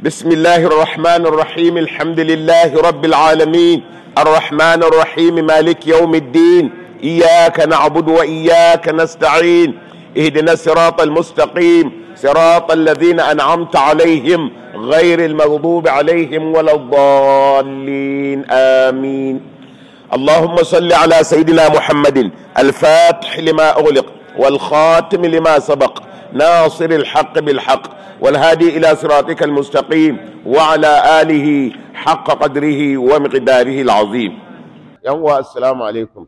بسم الله الرحمن الرحيم الحمد لله رب العالمين الرحمن الرحيم مالك يوم الدين إياك نعبد وإياك نستعين اهدنا الصراط المستقيم صراط الذين أنعمت عليهم غير المغضوب عليهم ولا الضالين آمين. اللهم صل على سيدنا محمد الفاتح لما أغلق والخاتم لما سبق ناصر الحق بالحق والهادي إلى صراطك المستقيم وعلى آله حق قدره ومقداره العظيم. يوم السلام عليكم.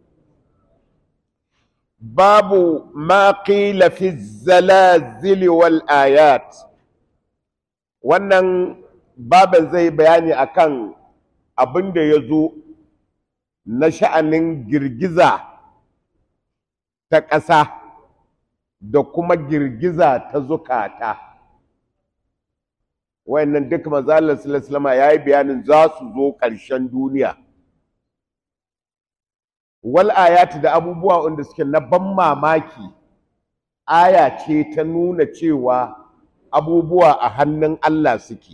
باب ما قيل في الزلازل والآيات. wannan baban zai bayani akan abin da ya zo na sha'anin girgiza ta ƙasa da kuma girgiza ta zukata. Wayannan duk manzo Allah sallallahu alaihi wasallam yayi bayanin za su zo ƙarshen duniya. Wal ayati da abubuwa wanda suke na ban mamaki, aya ce ta nuna cewa abubuwa a hannun Allah suke.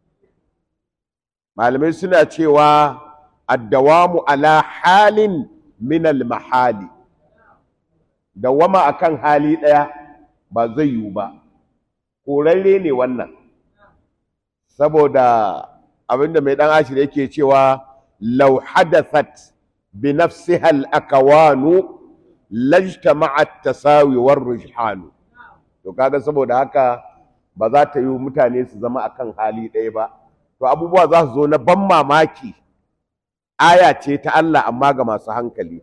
Malamai suna cewa addawamu ala halin min al-mahali, dawama akan hali ɗaya ba zai yiwu ba, korarre ne wannan. Saboda abinda mai ɗan ashir yake cewa law hadathat bi nafsiha al-akawanu lajtama'at tasawi war rujhanu. To kaga saboda haka ba za ta yi mutane su zama akan hali ɗaya ba. To abubuwa za su zo na ban mamaki, aya ce ta Allah amma ga masu hankali.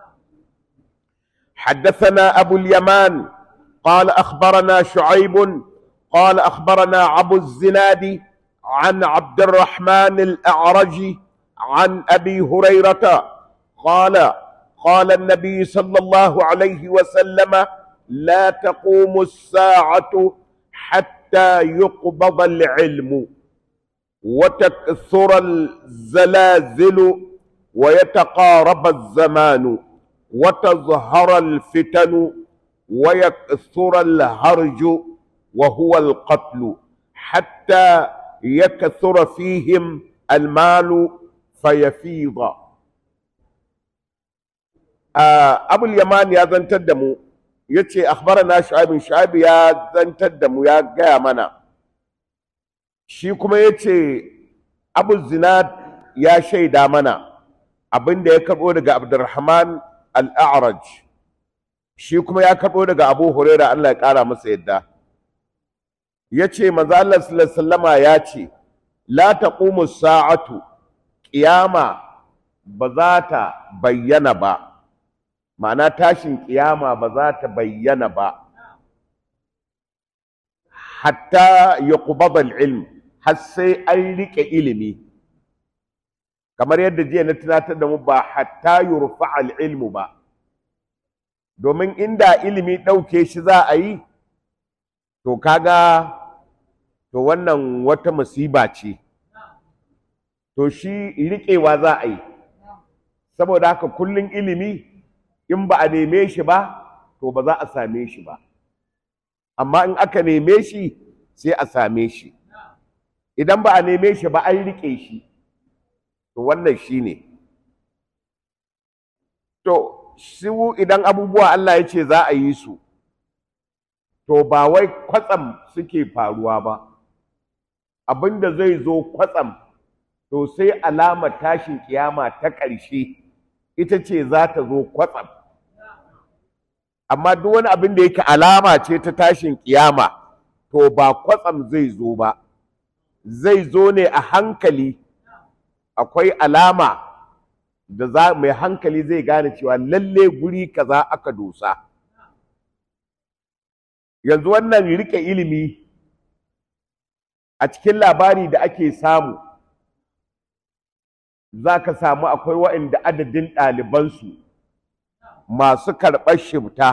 حدثنا أبو اليمان قال أخبرنا شعيب قال أخبرنا أبو الزناد عن عبد الرحمن الأعرج عن أبي هريرة قال قال النبي صلى الله عليه وسلم لا تقوم الساعة حتى يقبض العلم وتكثر الزلازل ويتقارب الزمان وتظهر الفتن ويكثر الهرج وهو القتل حتى يكثر فيهم المال فيفيض. أبو اليمان يا زن تدمو يتي أخبرنا شعيب يا زن تدمو يا قامنا شيكم يتي أبو الزناد يا شيء دامنا abin da ya karɓo daga Abdurrahman al-A'raj, shi kuma ya karɓo daga Abu Hurairah Allah ya ƙara masa yadda. Yace manzo Allah sallallahu alaihi wasallama yace la taqumu sa'atu, qiyama ba za ta bayyana ba, ma'ana tashin qiyama ba za ta bayyana ba hatta yuqbada al-ilm, har sai an rike ilimi. Kamar yadda jiya na tunatar da mu, ba hatta yurfa al-ilmu ba, domin inda ilimi ɗauke shi za a yi to kaga to wannan wata musiba ce, to shi riƙewa za a yi. Saboda haka kullum ilimi in ba a neme shi ba to ba za a same shi ba, amma in aka neme shi sai a same shi. Idan ba a neme shi ba an riƙe shi, to wannan shi ne. To su idan abubuwa Allah ya ce za a yi su, to ba wai kwatsam suke faruwa ba. Abinda zai zo kwatsam to sai alamar tashin kiyama ta ƙarshe ita ce za ta zo kwatsam. Amma duk wani abin da yake alama ce ta tashin kiyama to ba kwatsam zai zo ba, zai zo ne a hankali. Akwai alama da mai hankali zai gane cewa lalle guri kaza aka dosa. Yanzu wannan rike ilimi a cikin labari da ake samu, za ka samu akwai waɗanda adadin ɗalibansu masu karɓar shibta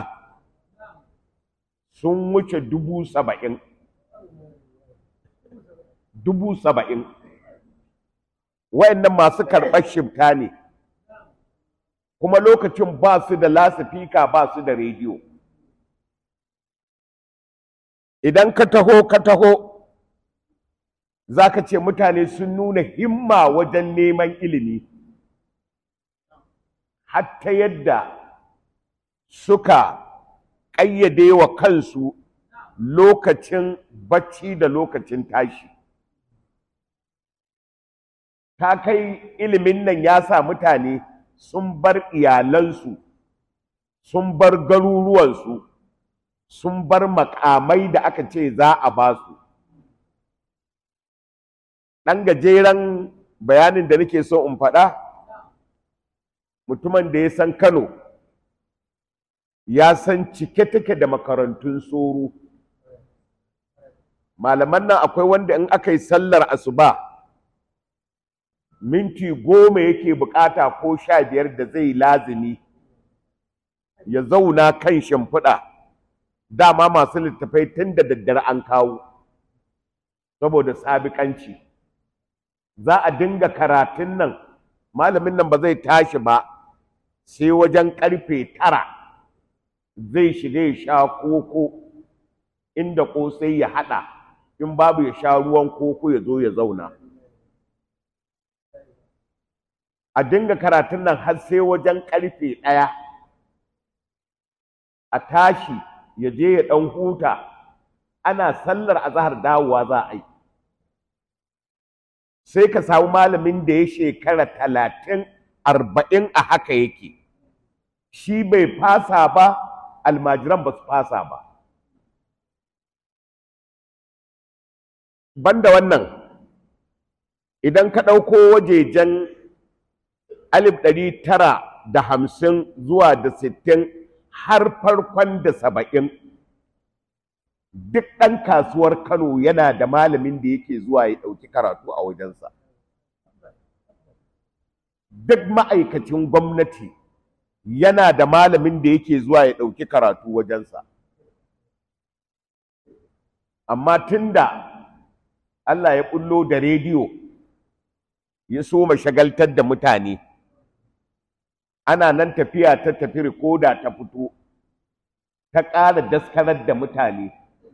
sun wuce 70,000. 70,000 waɗannan masu karɓar shibta ne, kuma lokacin ba su da lasifika, ba su da rediyo. Idan ka taho za ka ce mutane sun nuna himma wajen neman ilimi hatta yadda suka ƙayyade wa kansu lokacin bacci da lokacin tashi. Ta kai ilimin nan ya sa mutane sun bar iyalansu, sun bar garuruwansu, sun bar makamai da aka ce za a ba su. Ɗan gajeren bayanin da nake so in faɗa, mutumin da ya san Kano ya san cike take da makarantun soro. Malaman nan akwai wanda in aka yi sallar asuba minti 10 yake bukata ko 15 da zai lazimi ya zauna kan shimfiɗa. Dama masu littafai tun da daddare an kawo saboda sabiƙanci. Za a dinga karatun nan, malamin nan ba zai tashi ba sai wajen ƙarfe 9 zai shiga ya sha koko, inda ƙosai ya haɗa, in babu ya sha ruwan koko ya zo ya zauna. A dinga karatun nan har sai wajen ƙarfe 1 a tashi ya je ya ɗan huta, ana sallar azahar dawowa za a yi. Sai ka samu malamin da ya shekara 30-40 a haka yake, shi bai fasa ba, almajiran ba su fasa ba. Banda wannan, idan ka ɗauko wajejen 1950 zuwa da 60 har farkon da 70, duk ɗan kasuwar Kano yana da malamin da yake zuwa ya ɗauki karatu a wajensa. Duk ma'aikacin gwamnati yana da malamin da yake zuwa ya ɗauki karatu wajensa. Amma tunda Allah ya ƙullo da rediyo ya so shagaltar da mutane, ana nan tafiya ta tafi rikoda ta fito ta ƙara daskarar da mutane,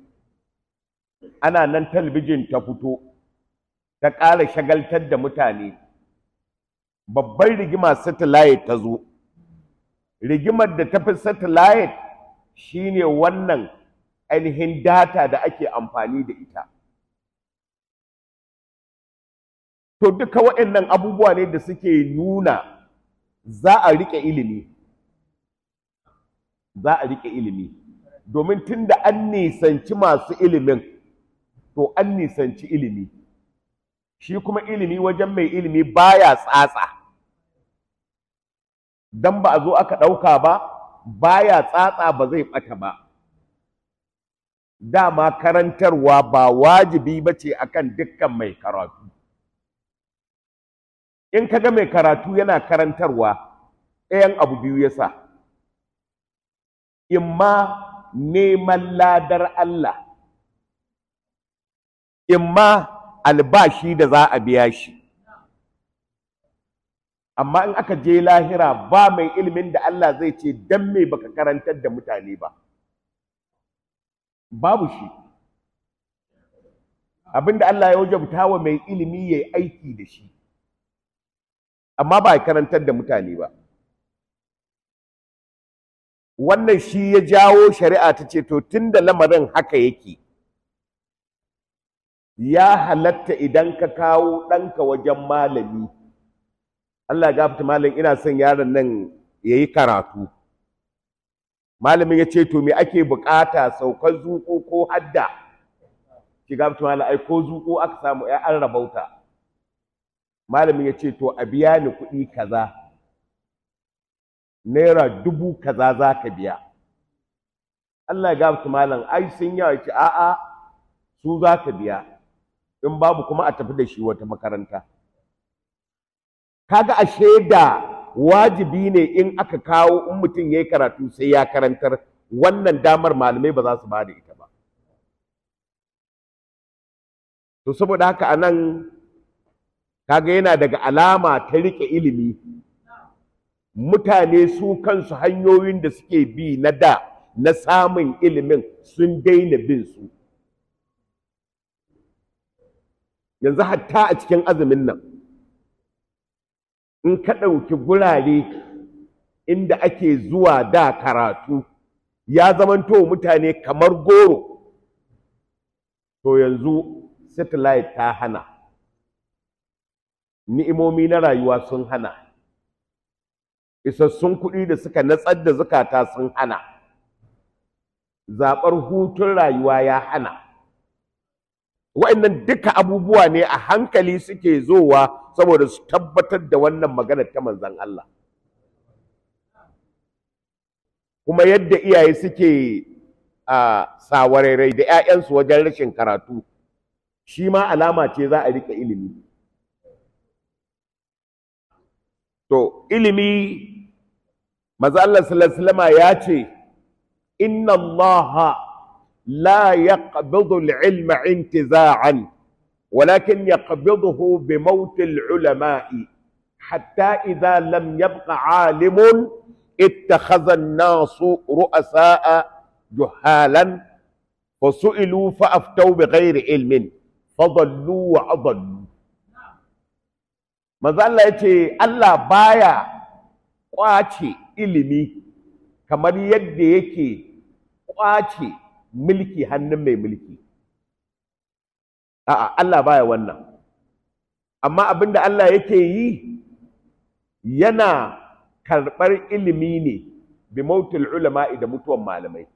ana nan talbijin ta fito ta ƙara shagaltar da mutane. Babbar rigima satellite ta zo. Rigimar da ta fi satellite shine wannan ainihin data da ake amfani da ita. To duka waɗannan abubuwa ne da suke nuna za a riƙe ilimi. Za a riƙe ilimi. Domin tun da an nisanci masu ilimin, to an nisanci ilimi. Shi kuma ilimi wajen mai ilimi baya tsatsa. Dan ba a zo aka ɗauka ba, baya tsatsa, ba zai ɓata ba. Dama karantarwa ba wajibi ba ce akan dukkan mai karatu. In kaga mai karatu yana karantarwa, ɗayan abu biyu ya sa. Imma neman ladar Allah, imma albashi da za a biya shi. Amma in aka je lahira ba mai ilimin da Allah zai ce dan me baka karantar da mutane ba. Babu shi. Abinda Allah ya wajabta wa mai ilimi yayi aiki da shi. Amma ba ya karantar da mutane ba. Wannan shi ya jawo shari'a ta ce to tunda lamarin haka yake, ya halatta idan ka kawo ɗanka wajen malami, Allah ya gafarta malam, ina son yaron nan ya yi karatu. Malamin ya ce to me ake bukata, saukar zuƙo ko hadda? Ki gafarta malam, ai ko zuƙo aka samu ya an rabauta. Malamin ya ce to a biya ni kuɗi kaza, naira 1000 kaza za ka biya. Allah ya gafarta malam, ai sun yawa, ce a'a su za ka biya, in babu kuma a tafi da shi wata makaranta. Kaga ashe da wajibi ne in aka kawo, in mutum yayi karatu sai ya karantar. Wannan damar malamai ba za su ba da ita ba. To saboda haka anan kaga yana daga alama ta rike ilimi. Mutane su kansu hanyoyin da suke bi na da na samun ilimin sun daina bin su. yanzu hatta a cikin azumin nan in ka ɗauki gurare inda ake zuwa da karatu ya zamanto mutane kamar goro, to yanzu satellite ta hana, ni'imomi na rayuwa sun hana, isassun kuɗi da suka natsar da zukata sun hana, zaɓar hutun rayuwa ya hana. Wa'annan duka abubuwa ne a hankali suke zowa saboda su tabbatar da wannan maganar ta manzon Allah. Kuma yadda iyaye suke sawarerai da 'ya'yansu wajen rashin karatu, shi ma alama ce za a rike ilimi. To ilimi manzon Allah sallallahu alaihi wasallam ya ce inna Allah لا يقبض العلم انتزاعا ولكن يقبضه بموت العلماء حتى إذا لم يبق عالم اتخذ الناس رؤساء جهالا فسئلوا فأفتوا بغير علم فضلوا وأضلوا. ماذا الله يتي الله بايا قواتي إلمي كما يدي يكي قواتي mulki hannun mai mulki. A'a, Allah baya wannan. Amma abinda Allah yake yi yana karɓar ilimi ne bi mautul ulama'i da mutuwan malamai.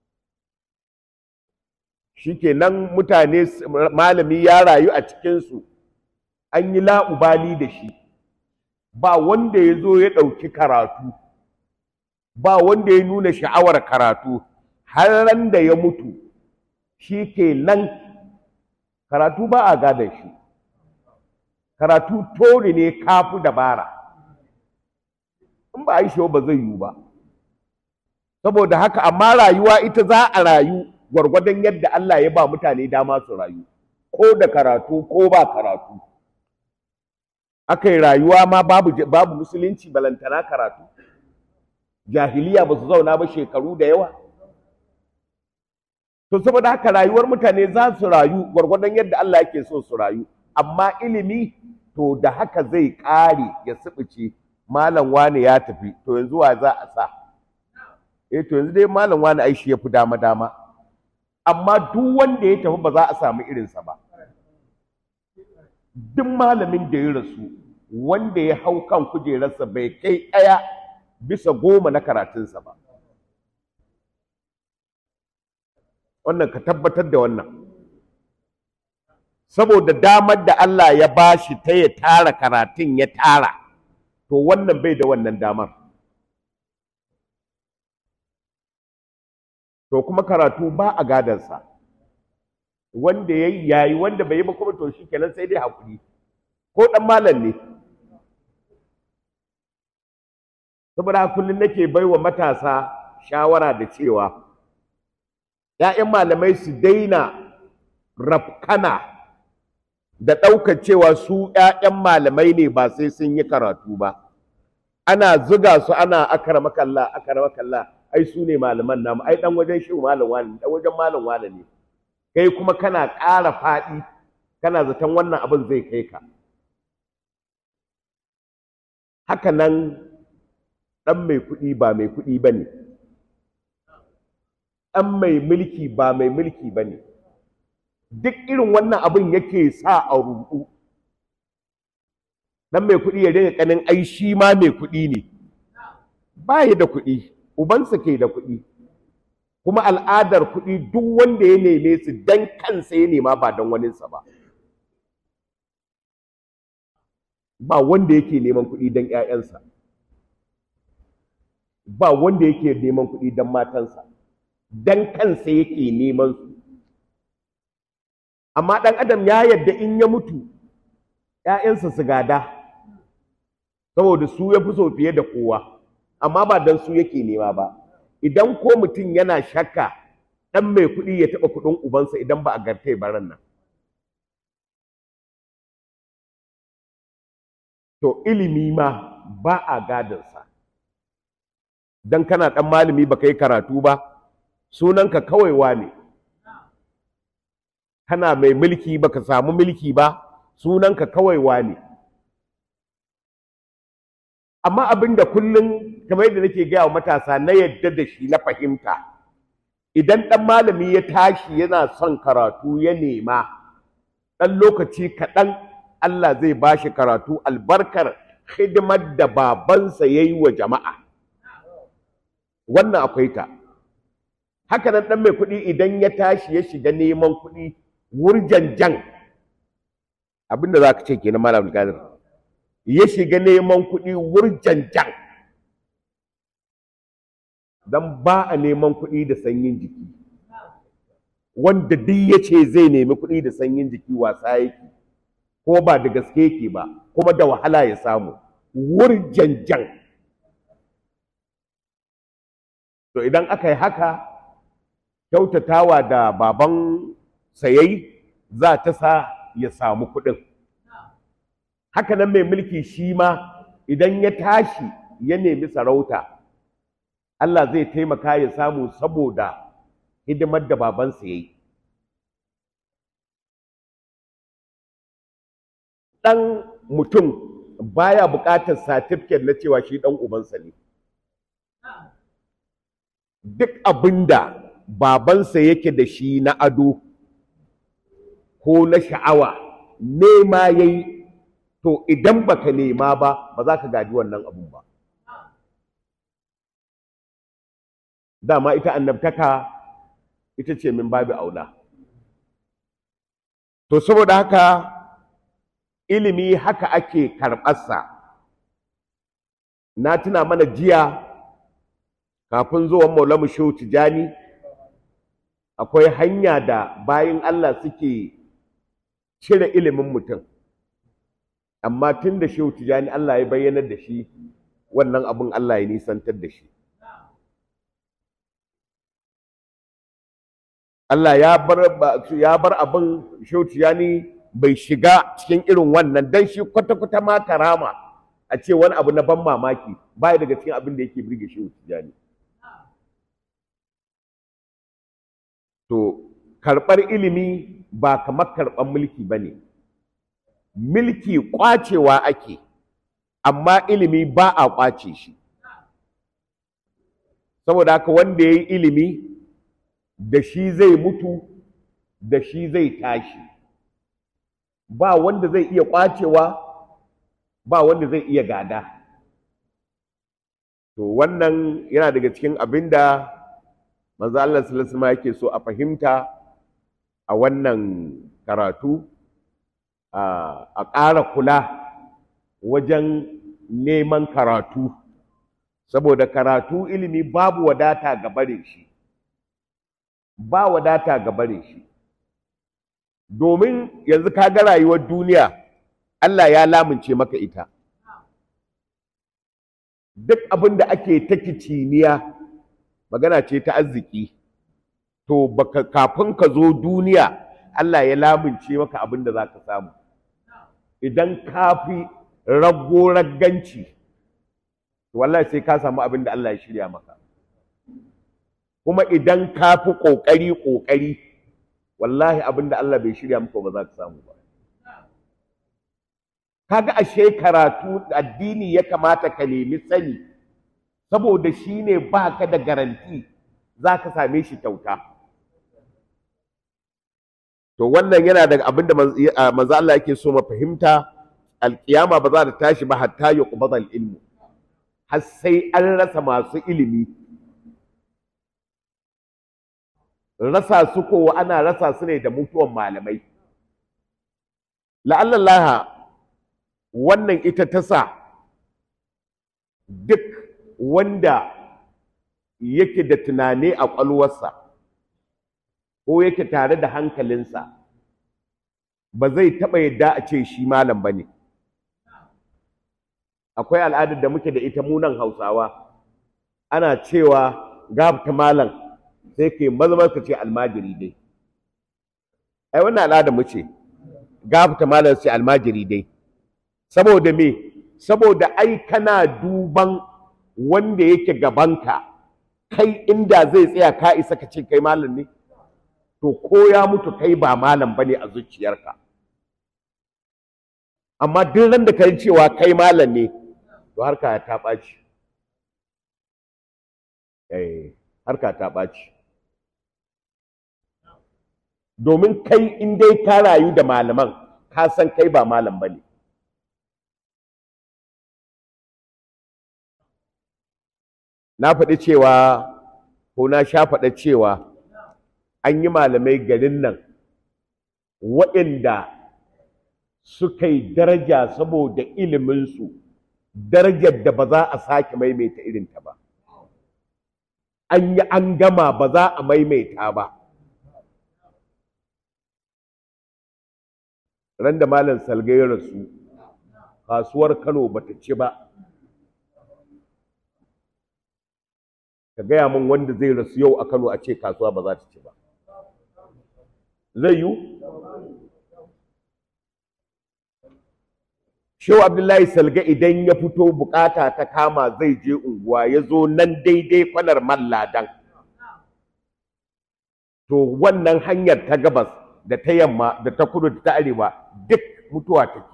Shikenan mutane malami ya rayu a cikinsu an yi la'ubali da shi, ba wanda ya zo ya ɗauki karatu, ba wanda ya nuna sha'awar karatu. Har ran da ya mutu shi ke nan karatu ba a gadon shi, karatu tori ne kafu dabara, in ba a yi shi ba zai yiwu ba. Saboda haka amma rayuwa ita za a rayu gwargwadon yadda Allah ya ba mutane dama su rayu, ko da karatu ko ba karatu. Aka yi rayuwa ma babu musulunci balantana karatu, jahiliya ba su zauna ba shekaru da yawa. To saboda haka rayuwar mutane za su rayu gwargwadon yadda Allah yake so su rayu, amma ilimi to da haka zai ƙare ya sibice, malam wani ya tafi, to yanzu wa za a sa? To yanzu dai malam wani ai shi yafi dama dama, amma duk wanda ya tafi ba za a samu irinsa ba. Duk malamin da ya rasu wanda ya hau kan kujerarsa bai kai 1/10 na karatunsa ba. Wannan ka tabbatar da wannan, saboda damar da Allah ya bashi ta ya tara karatun ya tara, to wannan bai da wannan damar. To kuma karatu ba a gadansa, wanda ya yi yayi, wanda bai yi ba kuma to shi kenan sai dai haƙuri, ko ɗan malam ne. Saboda kullum nake baiwa matasa shawara da cewa ‘ya'yan malamai su daina rafkana da ɗaukar cewa su ‘ya'yan malamai ne ba sai sun yi karatu ba. Ana zuga su ana akaramakalla, ai su ne malaman namu, ai ɗan wajen shi malam wani, ɗan wajen malam wani ne. Kai kuma kana ƙara faɗi, kana zaton wannan abin zai kai ka. Haka nan ɗan mai kuɗi ba mai kuɗi ba ne. ɗan mai mulki ba mai mulki ba ne. Duk irin wannan abin yake sa a ruɗu. Ɗan mai kuɗi ya dinga ƙanin ai shi ma mai kuɗi ne. Ba ya da kuɗi, ubansa ke da kuɗi. Kuma al'adar kuɗi duk wanda ya neme su dan kansa ya nema ba don waninsa ba. Ba wanda yake neman kuɗi don ‘ya'yansa. Ba wanda yake neman kuɗi don matansa. Dan kansa yake neman su. Amma ɗan adam ya yadda in ya mutu ‘ya'yansa su gada, saboda su ya fi so fiye da kowa, amma ba don su yake nema ba. Idan ko mutum yana shakka ɗan mai kuɗi ya taɓa kuɗin ubansa idan ba a gartai baran nan. To ilimi ma ba a gadansa. Don kana ɗan malami ba ka yi karatu ba, sunanka kawai wane. Kana mai mulki ba ka samu mulki ba, sunanka kawai wane. Amma abin da kullum kamar yadda nake gaya wa matasa na yadda da shi na fahimta, idan ɗan malami ya tashi yana son karatu ya nema, ɗan lokaci kaɗan Allah zai ba shi karatu albarkar hidimar da babansa ya yi wa jama'a. Wannan akwai ta. Haka nan ɗan mai kuɗi idan ya tashi ya shiga neman kuɗi wurjanjan, abin da za ka ce kenan Malam Abdulkadir, ya shiga neman kuɗi wurjanjan, don ba a neman kuɗi da sanyin jiki. Wanda duk ya ce zai nemi kuɗi da sanyin jiki wasa yake, ko ba da gaske yake ba, kuma da wahala ya samu. Wurjanjan. To idan aka yi haka, kyautatawa da baban sayayi za ta sa ya samu kuɗin. Haka nan mai mulki shi ma idan ya tashi ya nemi sarauta, Allah zai taimaka ya samu saboda hidimar da babansa ya yi. Ɗan mutum baya buƙatar satifiket na cewa shi ɗan ubansa ne. Duk abin da babansa yake da shi na ado ko na sha'awa nema ya yi, to idan baka nema ba za ka gaji wannan abun ba. Dama ita annabtaka ita ce min babu aula. To saboda haka ilimi haka ake karɓarsa. Na tuna mana jiya kafin zuwan Maulamu Shehu Tijani, akwai hanya da bayin Allah suke cire ilimin mutum, amma tun da Shehu Tijani Allah ya bayyanar da shi, wannan abun Allah ya nisantar da shi. Allah ya bar abin Shehu Tijani bai shiga cikin irin wannan, dan shi kwata-kwata ma karama a ce wani abu na ban mamaki baya daga cikin abin da yake birge Shehu Tijani. To karɓar ilimi ba kamar karɓar mulki ba ne. Mulki ƙwacewa ake, amma ilimi ba a ƙwace shi. Saboda haka wanda ya yi ilimi da shi zai mutu, da shi zai tashi. Ba wanda zai iya ƙwacewa, ba wanda zai iya gada. To wannan yana daga cikin abin da manzo Allah sallallahu alaihi wasallam yake so a fahimta a wannan karatu, a ƙara kula wajen neman karatu, saboda karatu ilimi babu wadata ga barin shi, ba wadata ga barin shi. Domin yanzu ka ga rayuwar duniya Allah ya lamunce maka ita. Duk abin da ake ta kiciniya magana ce ta arziki, to kafin ka zo duniya Allah ya lamunce maka abin da za ka samu. Idan ka fi rago ragganci, wallahi sai ka samu abin da Allah ya shirya maka. Kuma idan ka fi ƙoƙari, wallahi abin da Allah bai shirya maka ba za ka samu ba. Kaga ashe karatu addini ya kamata ka nemi sani, saboda shi ne ba ka da garanti za ka same shi kyauta. To wannan yana daga abin da manzo Allah yake so mu fahimta, alƙiyama ba za ta tashi ba hatta yuqbadal ilmu, har sai an rasa masu ilimi. Rasa su ko ana rasa su ne da mutuwan malamai. La'allallaha wannan ita ta sa duk wanda yake da tunani a ƙwaƙwalwarsa ko yake tare da hankalinsa ba zai taɓa yadda a ce shi malam ba ne. Akwai al'adar da muke da ita munan Hausawa, ana cewa gabta malam sai ke mazamar ka ce almajiri dai. Ai wannan al'adar mu ce, gabta malam sai almajiri dai. Saboda me? Saboda ai kana duban wanda yake gabanka, kai inda zai tsaya ka isa ka ce kai malam ne, to ko ya mutu kai ba malam bane a zuciyarka. amma duk ran da kai cewa kai malam ne to harka ta ɓaci harka ta ɓaci domin kai in dai ka rayu da malaman ka san kai ba malam ba ne na faɗi cewa ko na sha faɗa cewa an yi malamai garin nan waɗanda suka yi daraja saboda iliminsu darajar da ba za a sake maimaita irinta ba an yi an gama ba za a maimaita ba ran da malam salgai rasu kasuwar Kano bata ci ba ka gaya min wanda zai rasu yau a Kano a ce kasuwa ba za ta ci ba zai yiwu Shehu Abdullahi Salga idan ya fito bukata ta kama zai je unguwa ya zo nan daidai kwanar malladan to wannan hanyar ta gabas da ta yamma da ta kudu da ta arewa duk mutuwa take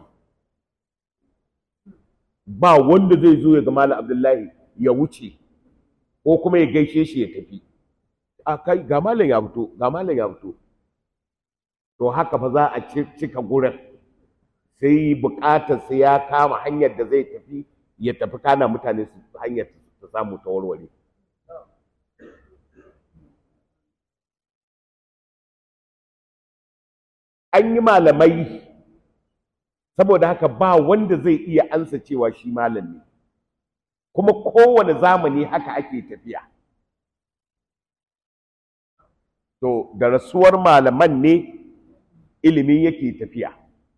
ba wanda zai zo ya ga Malam Abdullahi ya wuce ko kuma ya gaishe shi ya tafi a kai ga malam ya fito ga malam ya fito to haka fa za a cika gurin sai bukatar sai ya kama hanyar da zai tafi ya tafi kana mutane su hanyar ta samu ta warware an yi malamai saboda haka ba wanda zai iya ansa cewa shi malam ne kuma kowane zamani haka ake tafiya to da rasuwar malaman ne ilimin yake tafiya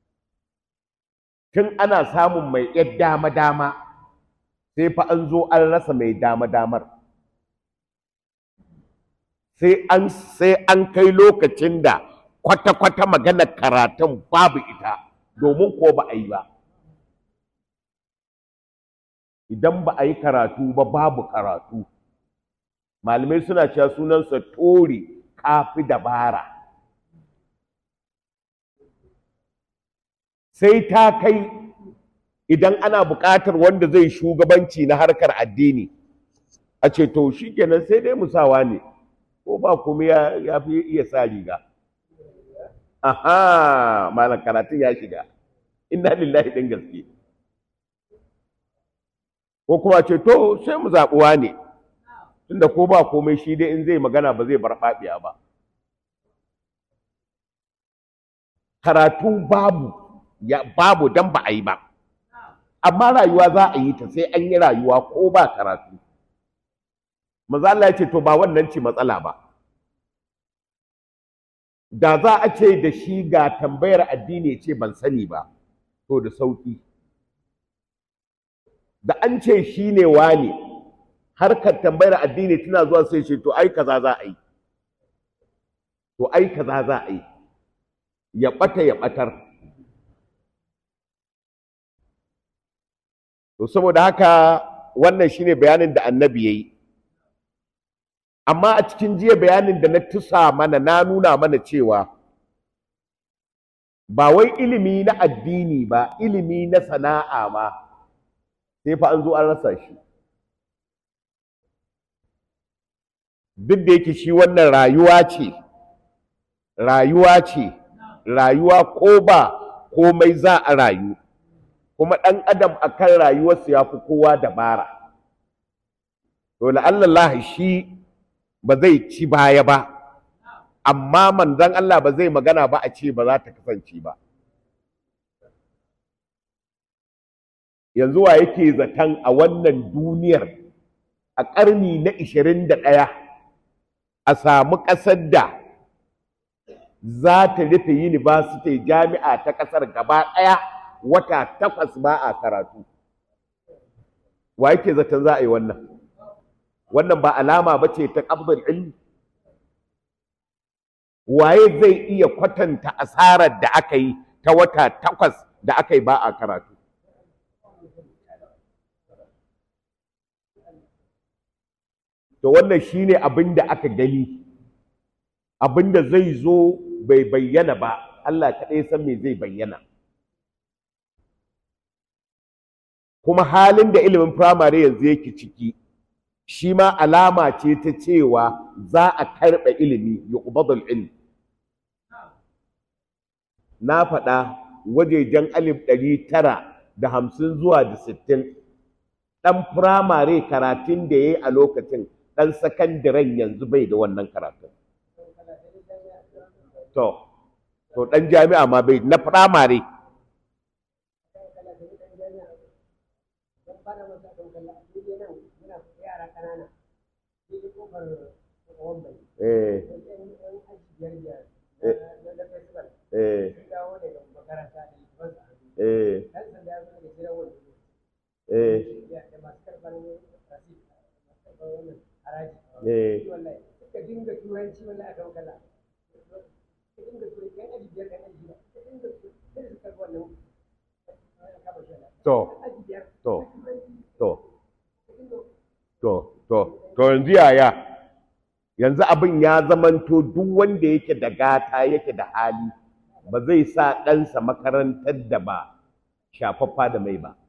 tun ana samun mai ‘yar dama-dama sai fa an zo an rasa mai dama-damar sai an kai lokacin da kwata-kwata maganar karatun babu ita domin ko ba a yi ba idan ba a yi karatu ba babu karatu malamai suna cewa sunansa tori kafi dabara sai ta kai idan ana buƙatar wanda zai shugabanci na harkar addini a ce to shikenan sai dai musawa ne ko ba kuma ya fi iya sa riga aha malam karatun ya shiga inna lillahi din gaske ko kuma ce to sai mu zaɓuwa ne tunda ko ba komai shi dai in zai magana ba zai bar faɗiya ba karatu babu dan ba a yi ba amma rayuwa za a yi ta sai an yi rayuwa ko ba karatu maza Allah ya ce to ba wannan ce matsala ba da za a ce da shi ga tambayar addini ce ban sani ba to da sauki da an ce shi ne wane harkar tambayar addini tana zuwa sai ce to ai kaza za a yi to ai kaza za a yi ya ɓata ya ɓatar to saboda haka wannan shine bayanin da annabi ya yi amma a cikin jiya bayanin da na tusa mana na nuna mana cewa ba wai ilimi na addini ba ilimi na sana'a ma sai fa an zo an rasa shi duk da yake shi wannan rayuwa ko ba komai za a rayu kuma ɗan adam akan rayuwarsa ya fi kowa dabara to la'allallah shi ba zai ci baya ba amma manzon Allah ba zai magana ba a ce ba za ta kasance ba yanzu wa yake zaton a wannan duniyar a ƙarni na 21 a samu ƙasar da za ta rufe university jami'a ta ƙasar gaba ɗaya wata 8 ba a karatu wa yake zaton za a yi wannan ba alama ba ce ta ƙabdul ilmi waye zai iya kwatanta asarar da aka yi ta wata 8 da aka yi ba a karatu to wannan shine abin da aka gani abin da zai zo bai bayyana ba Allah kaɗai san me zai bayyana kuma halin da ilimin firamare yanzu yake ciki shi ma alama ce ta cewa za a karɓe ilimi yuqbadul ilm. Na faɗa wajejen 1950 zuwa da 60 ɗan firamare karatun da ya yi a lokacin ɗan sakandiren yanzu bai da wannan karatun. To ɗan jami'a ma bai na firamare. To yanzu yaya yanzu abin ya zamanto duk wanda yake da gata yake da hali ba zai sa ɗansa makarantar da ba shafaffa da mai ba.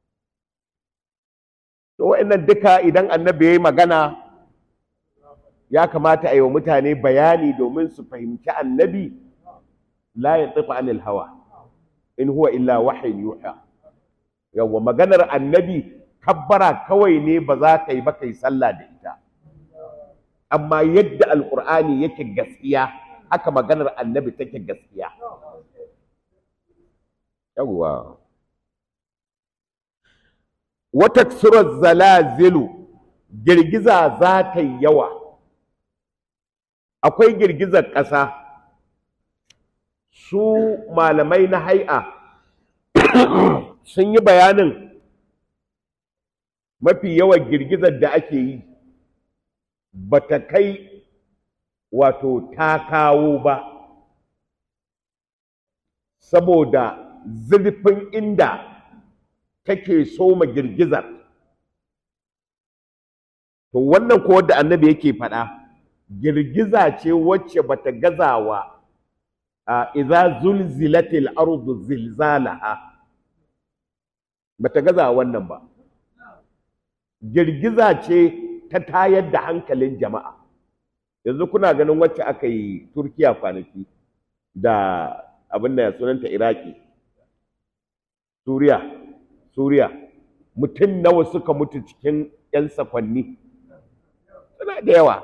To wa'annan duka idan annabi ya yi magana ya kamata a yi wa mutane bayani domin su fahimci annabi la yantiqu anil hawa in huwa illa wahyin yuha. Yawwa maganar annabi kabbara kawai ne ba za ka yi ba kai sallah da ita, amma yadda alqur'ani yake gaskiya haka maganar annabi take gaskiya. Yawwa wata surar zalazilu girgiza za ta yi yawa. Akwai girgizar ƙasa, su malamai na hai'a sun yi bayanin mafi yawan girgizar da ake yi ba ta kai wato ta kawo ba, saboda zurfin inda take soma girgizar. To wannan ko wadda annabi yake faɗa girgiza ce wacce bata gazawa idza zulzilatil ardu zilzalaha, bata gaza wannan ba. Girgiza ce ta tayar da hankalin jama'a. Yanzu kuna ganin wacce aka yi Turkiya kwanaki da abin da sunanta Iraki, Suriya, mutum nawa suka mutu cikin 'yan sakwanni, suna da yawa.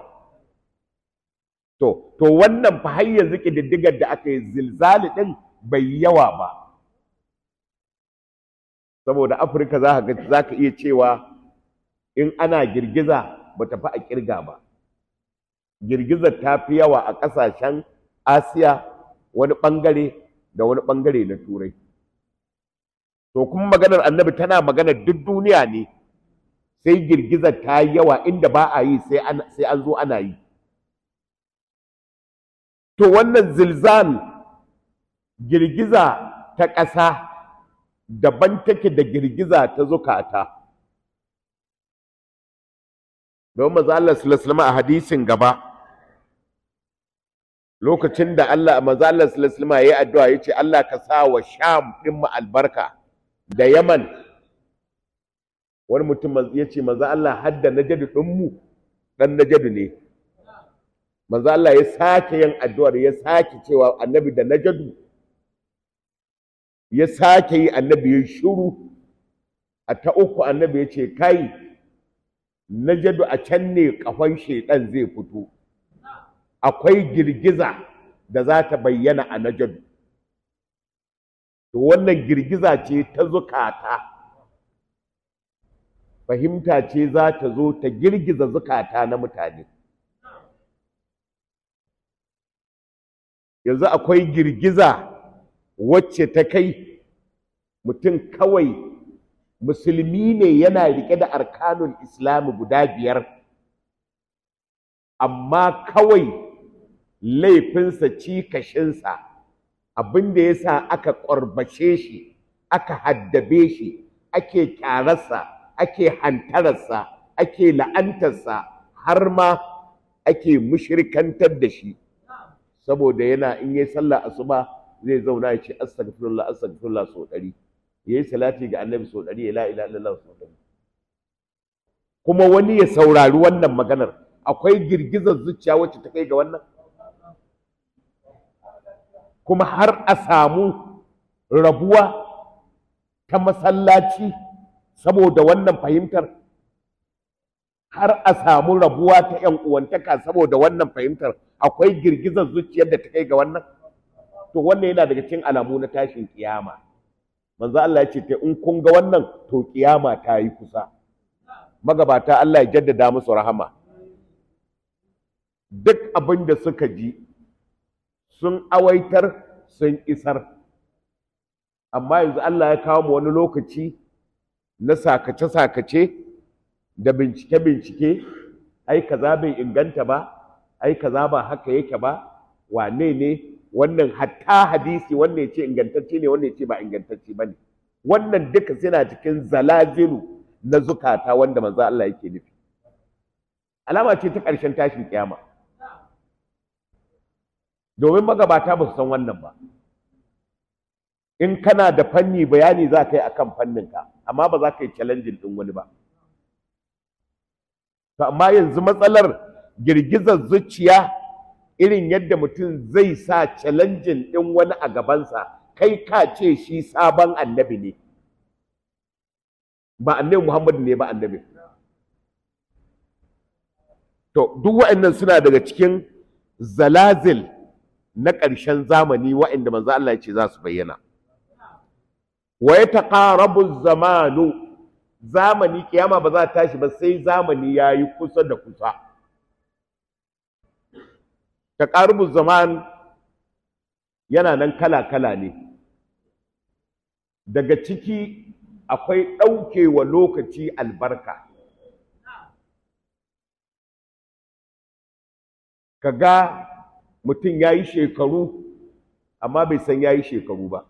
To wannan fa har yanzu ƙididdigar da aka yi zilzali ɗin bai yawa ba, saboda Afirka za ka iya cewa in ana girgiza ba ta fi a ƙirga ba. Girgizar ta fi yawa a ƙasashen Asiya wani ɓangare da wani ɓangare na Turai. To kuma maganar annabi tana maganar duk duniya ne, sai girgizar ta yi yawa inda ba a yi sai an zo ana yi. To wannan zilzal girgiza ta ƙasa daban take da girgiza ta zukata. Don manzo Allah sallallahu alaihi wasallam a hadisin gaba, lokacin da manzo Allah sallallahu alaihi wasallam yayi addu'a yace Allah ka sa wa Sham din mu albarka da Yaman. Wani mutum yace manzo Allah hadda Najd din mu dan Najd ne. Manzo Allah ya sake yin addu'ar, ya sake cewa annabi da Najd, ya sake yi annabi ya shiru. A ta uku annabi ya ce kai Najd a can ne kafan shedan zai fito, akwai girgiza da za ta bayyana a Najd. To wannan girgiza ce ta zukata, fahimta ce za ta zo ta girgiza zukata na mutane. Yanzu akwai girgiza wacce ta kai mutum kawai musulmi ne yana rike da arkanul islami guda 5, amma kawai laifinsa cikashinsa abin da ya sa aka ƙwarbace shi, aka haddabe shi, ake ƙyararsa, ake hantararsa, ake la'antarsa, har ma ake mushrikantar da shi, saboda yana in yi sallah asuba zai zauna ya ce astaghfirullah sau 100. yayi salati ga annabi sau 100 la ilaha illallah sau 100 kuma wani ya saurari wannan maganar akwai girgizar zuciya wacce ta kai ga wannan kuma har a samu rabuwa ta masallaci saboda wannan fahimtar har a samu rabuwa ta ‘yan uwantaka saboda wannan fahimtar akwai girgizar zuciyar da ta kai ga wannan to wannan yana daga cikin alamu na tashin kiyama manzo Allah ya ce ta in kun ga wannan to kiyama ta yi kusa magabata Allah ya jaddada musu rahama duk abin da suka ji sun awaitar sun isar amma yanzu Allah ya kawo mu wani lokaci na sakace-sakace da bincike-bincike ai kaza bai inganta ba ai kaza ba haka yake ba wane ne wannan hatta hadisi wannan yace ingantacce ne wannan yace ba ingantacce bane wannan duka suna cikin zalazilu na zukata wanda manzo Allah yake nufi alama ce ta ƙarshen tashin kiyama domin magabata ba su san wannan ba in kana da fanni bayani za ka yi akan fanninka amma ba za ka yi challenging ɗin wani ba to amma yanzu matsalar girgizar zuciya irin yadda mutum zai sa challenging ɗin wani a gabansa kai ka ce shi sabon annabi ne ba annabi Muhammadu ne ba annabi to duk waɗannan suna daga cikin zalazil na ƙarshen zamani waɗanda manzo Allah ya ce za su bayyana wa yataqarabu zamanu zamani kiyama ba za ta tashi ba sai zamani yayi kusa da kusa taqarabu zaman yana nan kala kala ne daga ciki akwai ɗaukewa lokaci albarka kaga mutum ya yi shekaru amma bai san ya yi shekaru ba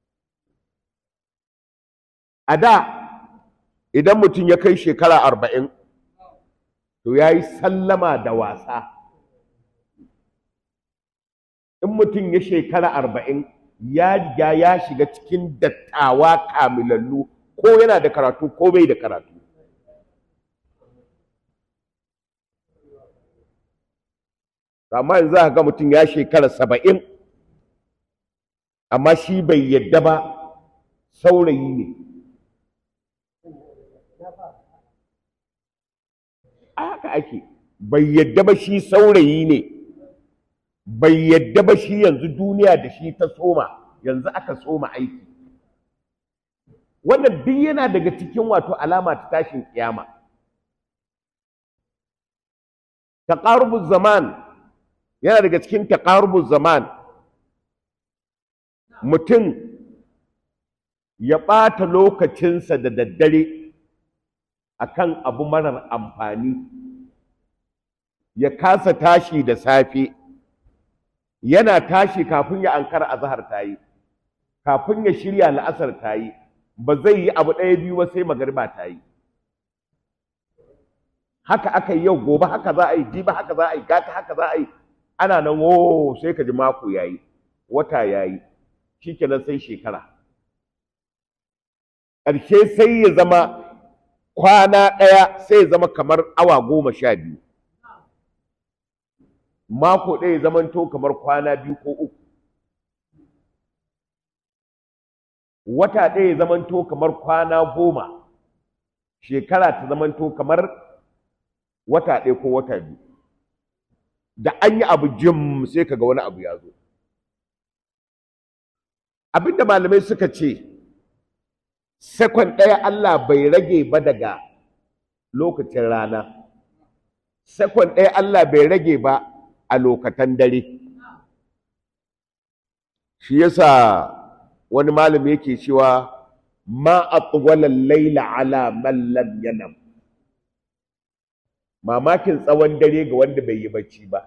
a da idan mutum ya kai shekara 40 to ya yi sallama da wasa in mutum ya shekara 40 ya riga ya shiga cikin dattawa kamilallu ko yana da karatu ko bai da karatu amma yanzu za ga mutum ya shekara 70 amma shi bai yadda ba saurayi ne haka ake bai yadda ba shi saurayi ne bai yadda ba shi yanzu duniya da shi ta soma yanzu aka soma aiki wannan duk yana daga cikin wato alama ta tashin kiyama taqarubuz zaman yana daga cikin taqarubuz zaman mutum ya ɓata lokacinsa da daddare akan abu marar amfani ya kasa tashi da safe yana tashi kafin ya ankara azhar ta yi kafin ya shirya la'asar ta yi ba zai yi abu ɗaya biyu ba sai magariba ta yi haka aka yi yau gobe haka za a yi jiba haka za a yi gata haka za a yi ana nan sai ka ji mako yayi wata yayi shikenan sai shekara ƙarshe sai ya zama kwana ɗaya sai ya zama kamar awa 12 mako ɗaya ya zamanto kamar kwana 2 ko 3 wata ɗaya ya zamanto kamar kwana 10 shekara ta zamanto kamar wata ɗaya ko wata 2 da an yi abu jim sai kaga wani abu ya zo abinda malamai suka ce sekon ɗaya Allah bai rage ba daga lokacin rana sekon ɗaya Allah bai rage ba a lokatan dare shi yasa wani malami yake cewa ma atwala al-laila ala man lam yanam mamakin tsawon dare ga wanda bai yi bacci ba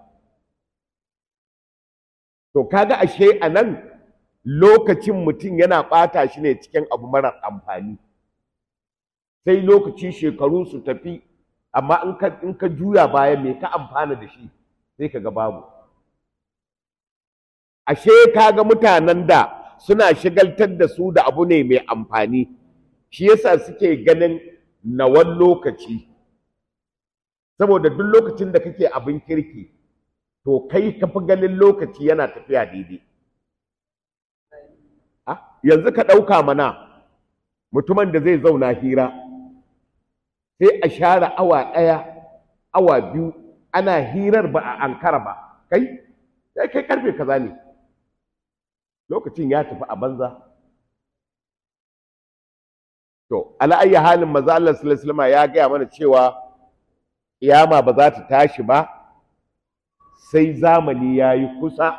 to kaga ashe anan lokacin mutum yana ɓata shi ne cikin abu marar amfani sai lokaci shekaru su tafi amma in ka juya baya me ka amfana da shi sai ka ga babu ashe kaga mutanen da suna shigaltar da su da abu ne mai amfani shi yasa suke ganin nawan lokaci saboda duk lokacin da kake abin kirki to kai ka fi ganin lokaci yana tafiya daidai yanzu ka ɗauka mana mutumin da zai zauna hira sai a share awa ɗaya awa biyu ana hirar ba a ankara ba kai karfe kaza ne lokacin ya tafi a banza to ala ayyi halin maza Allah sallallahu alaihi wasallam ya gaya mana cewa kiyama ba za ta tashi ba sai zamani ya yi kusa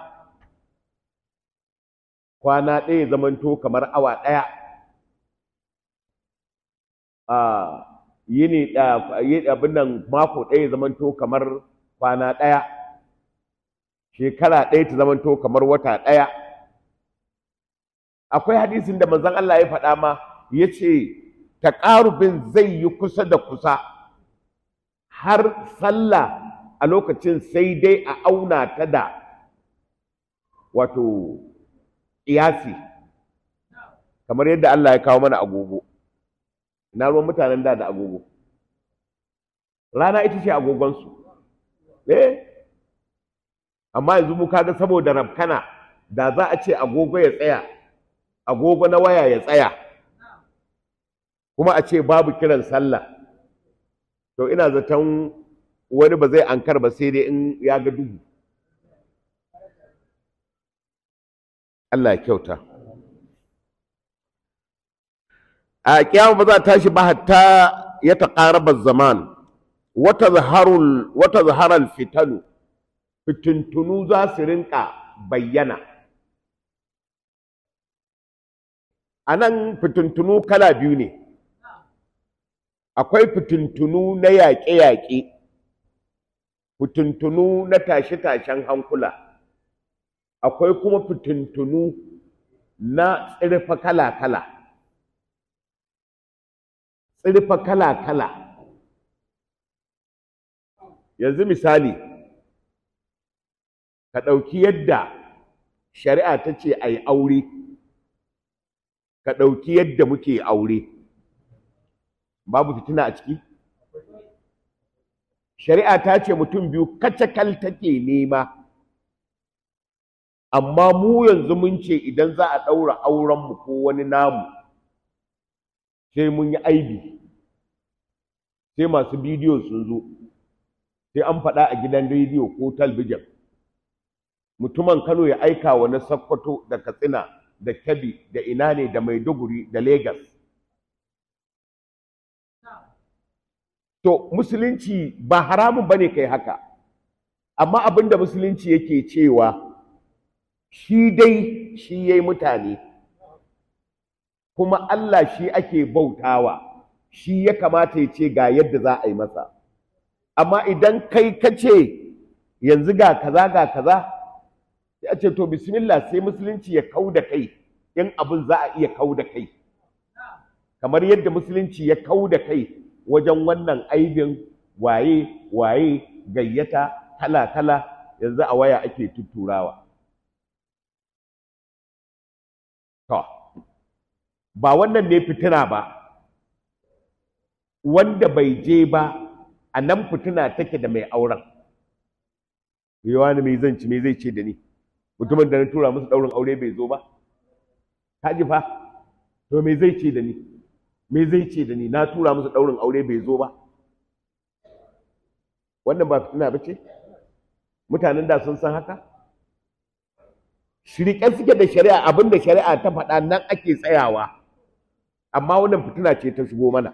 kwana ɗaya zamanto kamar awa ɗaya yini abin nan mako ɗaya zamanto kamar kwana ɗaya shekara ɗaya ta zamanto kamar wata ɗaya akwai hadisin da manzon Allah ya faɗa ma ya ce taƙarubin zai yi kusa da kusa har sallah a lokacin sai dai a auna ta da wato ƙiyasi kamar yadda Allah ya kawo mana agogo ina ruwan mutanen da agogo rana ita ce agogonsu amma yanzu mu kaga saboda rabkana da za a ce agogo ya tsaya agogo na waya ya tsaya kuma a ce babu kiran sallah to ina zaton wani ba zai ankar ba sai dai in ya ga duhu Allah ya kyauta a kiyama ba za ta tashi ba hatta ya taqaraba zaman wata zaharar fitanu fitintunu za su rinka bayyana a nan fitintunu kala biyu ne akwai fitintunu na yaƙe-yaƙe fitintunu na tashe-tashen hankula akwai kuma fitintunu na tsirfa kala-kala yanzu misali ka ɗauki yadda shari'a ta ce a yi aure ka ɗauki yadda muke aure babu fitina a ciki shari'a ta ce mutum biyu kacakal take nema amma mu yanzu mun ce idan za a ɗaura aurenmu ko wani namu sai mun yi aibi sai masu bidiyo sun zo sai an faɗa a gidan rediyo ko talbijin mutumin Kano ya aika wa na Sokoto da Katsina da Kebbi da ina ne da Maiduguri da Legas. To musulunci ba haramun bane kai haka amma abinda musulunci yake cewa shi dai shi yayi mutane kuma Allah shi ake bautawa shi ya kamata ya ce ga yadda za a yi masa amma idan kai kace yanzu ga kaza sai a ce to bismillah sai musulunci ya kau da kai in abin za a iya kau da kai kamar yadda musulunci ya kau da kai wajen wannan aibin waye gayyata kala yanzu a waya ake tutturawa to ba wannan ne fitina ba wanda bai je ba a nan fitina take da mai auren yawa ne mai zanci me zai ce da ni mutumin da na tura musu daurin aure bai zo ba ka ji fa to me zai ce da ni na tura musu daurin aure bai zo ba wannan ba fitina ba ce mutanen da sun san haka shiriƙe suke da shari'a abinda shari'a ta faɗa nan ake tsayawa amma wannan fitina ce ta shigo mana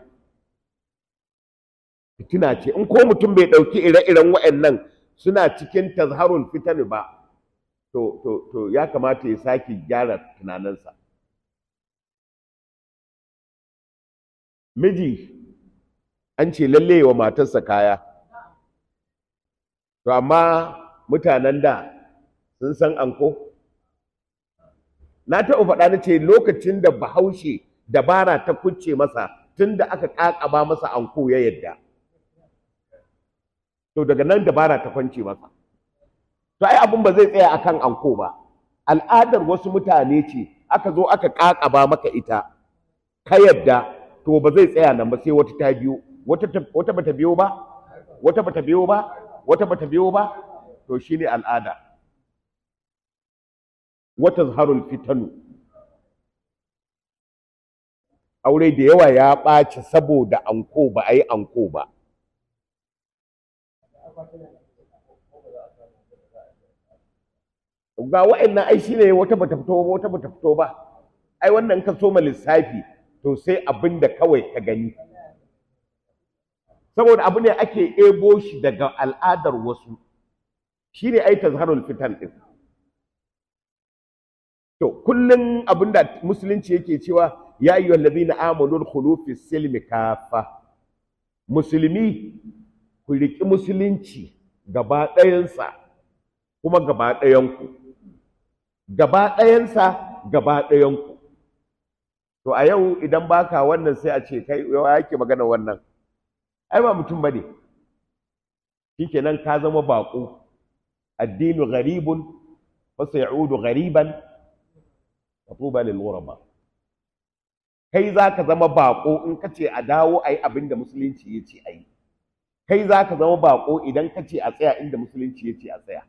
fitina ce in ko mutum bai ɗauki ire-iren waɗannan suna cikin tazharul fitan ba to ya kamata ya sake gyara tunaninsa miji an ce lalle wa matarsa kaya to amma mutanen da sun san anko na taɓa faɗa na ce lokacin da bahaushe dabara ta kucce masa tun da aka ƙaƙaba masa anko ya yadda to daga nan dabara ta kwance masa to ai abin ba zai tsaya akan anko ba al'adar wasu mutane ce aka zo aka ƙaƙaba maka ita ka yadda to ba zai tsaya nan ba sai wata ta biyo wata bata biyo ba wata bata biyo ba wata bata biyo ba to shine al'ada wata zaharul fitanu aure da yawa ya ɓaci saboda anko ba a yi anko ba ga wa'annan ai shine wata bata fito ba wata bata fito ba ai wannan ka soma lissafi to sai abin da kawai ka gani saboda abu ne ake ebo shi daga al'adar wasu shine ai tazharul fitan din to kullun abin da musulunci yake cewa ya ayyuhal ladina amanu dkhulu fi silmi kafa musulmi ku riki musulunci gaba ɗayansa kuma gaba ɗayanku gaba ɗayansa gaba ɗayanku to a yau idan baka wannan sai a ce kai yawa yake magana wannan ai ba mutum bane shikenan ka zama baƙo addinu gharibun fa sayudu ghariban fatuba lil ghuraba kai zaka zama baƙo in kace a dawo ai abinda musulunci yace ai kai zaka zama baƙo idan kace a tsaya inda musulunci yace a tsaya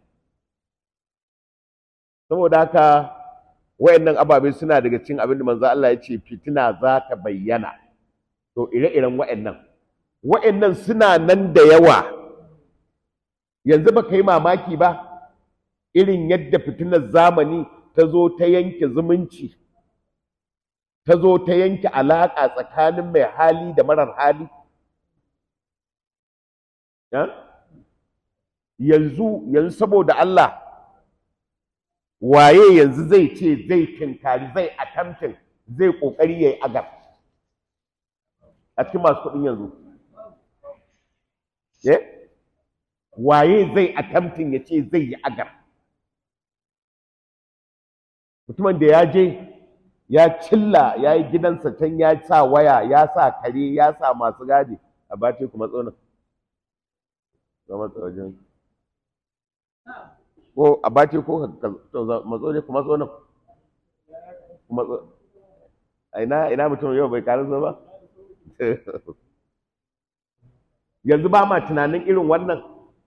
saboda haka wayannan ababe suna daga cikin abin da manzo Allah ya ce fitina za ta bayyana to ire-iren wayannan suna nan da yawa yanzu ba kai mamaki ba irin yadda fitinar zamani ta zo ta yanke zumunci ta zo ta yanke alaƙa tsakanin mai hali da marar hali yanzu saboda Allah waye yanzu zai ce zai tinkari zai attempting zai kokari yayi agar a cikin masu kuɗin yanzu waye zai attempting ya ce zai yi agar mutumin da ya je ya cilla ya yi gidansa can ya sa waya ya sa kare ya sa masu gadi a bace kuma tsonan ko a bace ko matso ne kuma tsonan kuma ina mutum yau bai karu ba yanzu ba ma tunanin irin wannan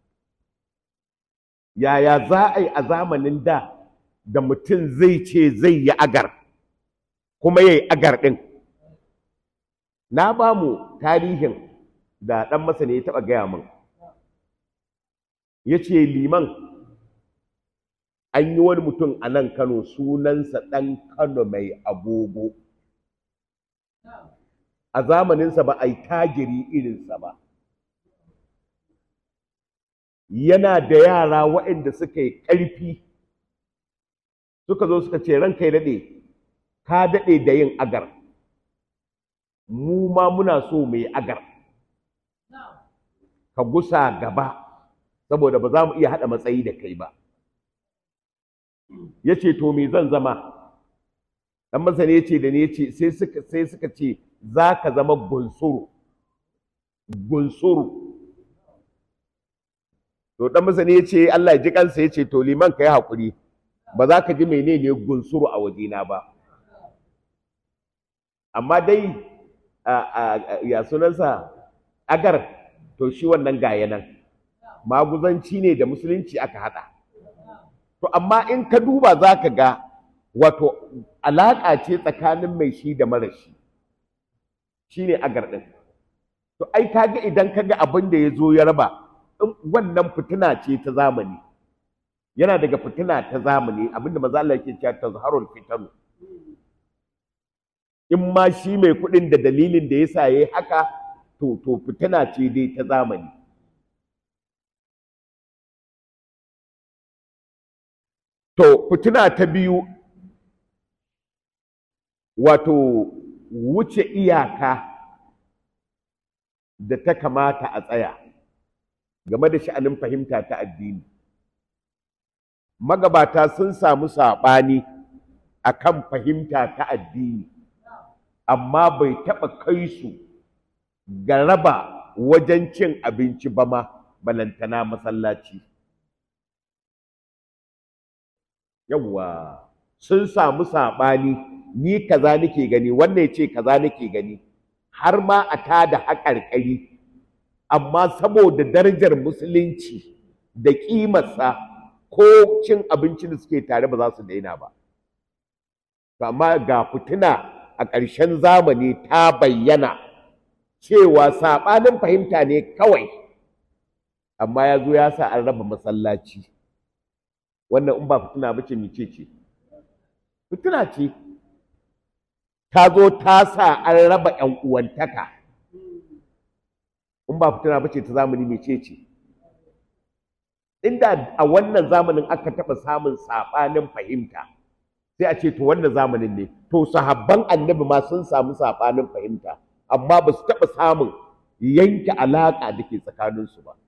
yaya za a yi a zamanin da mutum zai ce zai yi agar kuma ya yi agar ɗin na ba mu tarihin da ɗan masani ya taɓa gaya min ya ce liman an yi wani mutum a nan Kano sunansa ɗan Kano mai agogo a zamaninsa ba a yi tajiri irinsa ba yana da yara waɗanda suka yi ƙarfi suka zo suka ce ranka ya daɗe ka daɗe da yin agar mu ma muna so mu yi agar ka gusa gaba saboda ba za mu iya haɗa matsayi da kai ba ya ce to me zan zama ɗan masani ya ce da ni ya ce sai suka ce za ka zama gunsuru to ɗan masani ya ce Allah ya ji kansa ya ce to liman ka yi haƙuri ba za ka ji menene gunsuru a wajena ba amma dai ya sunansa agar to shi wannan gaya nan maguzanci ne da musulunci aka haɗa to amma in ka duba za ka ga wato alaƙa ce tsakanin mai shi da mara shi ne agar ɗin to ai kaga idan kaga abin da ya zo ya raba wannan fitina ce ta zamani yana daga fitina ta zamani abinda maza Allah yake cewa tazharul fitan in ma shi mai kuɗin da dalilin da yasa yayi haka to fitina ce dai ta zamani to fitina ta biyu wato wuce iyaka da ta kamata a tsaya game da sha'anin fahimta ta addini magabata sun samu saɓani a kan fahimta ta addini amma bai taɓa kai su ga raba wajen cin abinci ba ma balantana masallaci yawwa sun samu saɓani, ni kaza nake gani, wannan ya ce kaza nake gani, har ma a tada haƙarƙari, amma saboda darajar musulunci da ƙimarsa ko cin abinci da suke tare ba za su daina ba. Amma ga fitina a ƙarshen zamani ta bayyana cewa saɓanin fahimta ne kawai, amma ya zo ya sa an raba masallaci. Wannan in ba fitina ba ce mice ce? Fitina ce. Ta zo ta sa an raba ‘yan uwantaka. In ba fitina ba ce ta zamani mice ce? Inda a wannan zamanin aka taɓa samun saɓanin fahimta, sai a ce to wannan zamanin ne. To sahabban annabi ma sun samu saɓanin fahimta, amma ba su taɓa samun yanke alaƙa da ke tsakaninsu ba.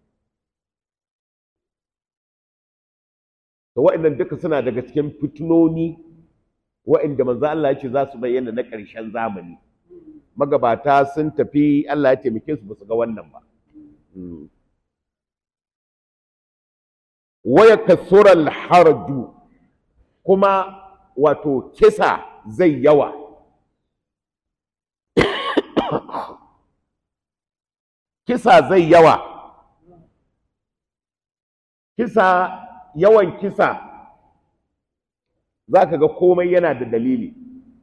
To waɗannan duka suna daga cikin fitinoni waɗanda manzo Allah ya ce za su bayyana na ƙarshen zamani. Magabata sun tafi, Allah ya taimake su ba su ga wannan ba. Waya kasural harju, kuma wato kisa zai yawa. Kisa zai yawa. Yawan kisa za ka ga komai yana da dalili.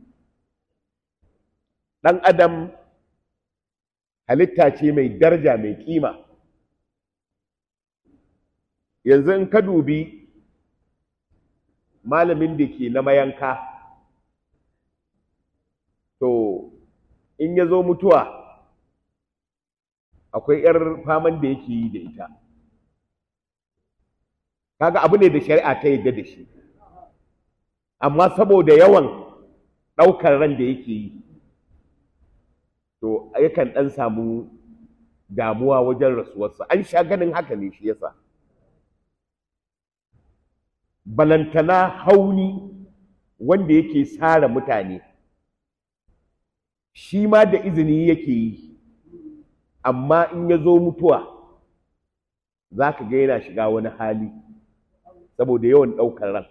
Ɗan adam halitta ce mai daraja, mai kima. Yanzu in ka dubi malamin da ke na mayanka, to in ya zo mutuwa akwai 'yar faman da yake yi da ita. Kaga abu ne da shari'a ta yadda da shi, amma saboda yawan ɗaukar ran da yake yi, to yakan ɗan samu damuwa wajen rasuwarsa. An sha ganin haka ne, shi yasa balantana hauni wanda yake sare mutane, shi ma da izini yake yi, amma in ya zo mutuwa za ka ga yana shiga wani hali saboda yawan ɗaukar ran.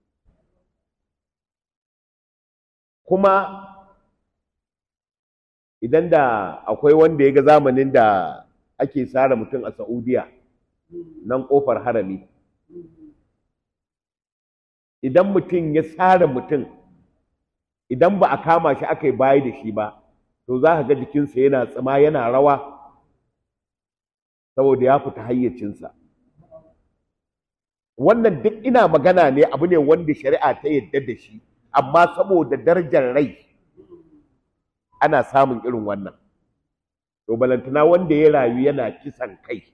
Kuma idan da akwai wanda ya ga zamanin da ake sare mutum a Saudiya, nan ƙofar harami, idan mutum ya sare mutum, idan ba a kama shi aka yi bayi da shi ba, to za ka ga jikinsa yana tsima, yana rawa, saboda ya fita hayyacinsa. Wannan duk ina magana ne, abu ne wanda shari'a ta yadda da shi, amma saboda darajar rai ana samun irin wannan. To balantana wanda ya rayu yana kisan kai.